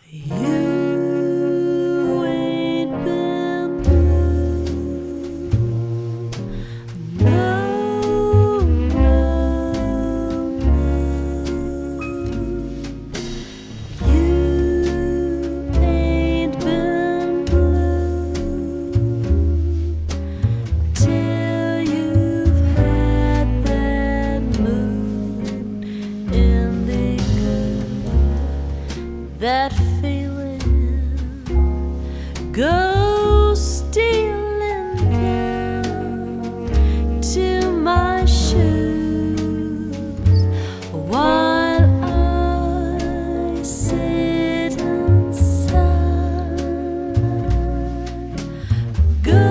You ain't been blue, no, no, no. You ain't been blue till you've had that mood indica. That feeling goes stealing down to my shoes while I sit inside. Go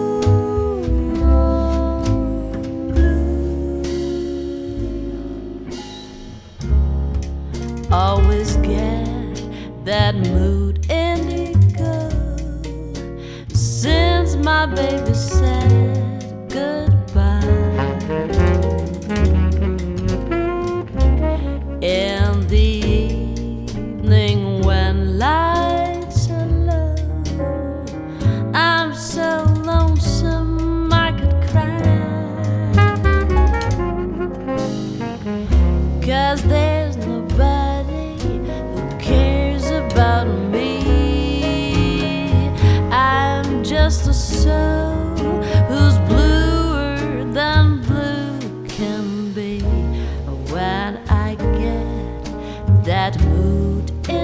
on blue. Always get that mood indigo since my baby said goodbye. In the evening when lights are low, I'm so lonesome I could cry, 'cause there's nobody who cares about me. I'm just a soul who's bluer than blue can be. When I get that mood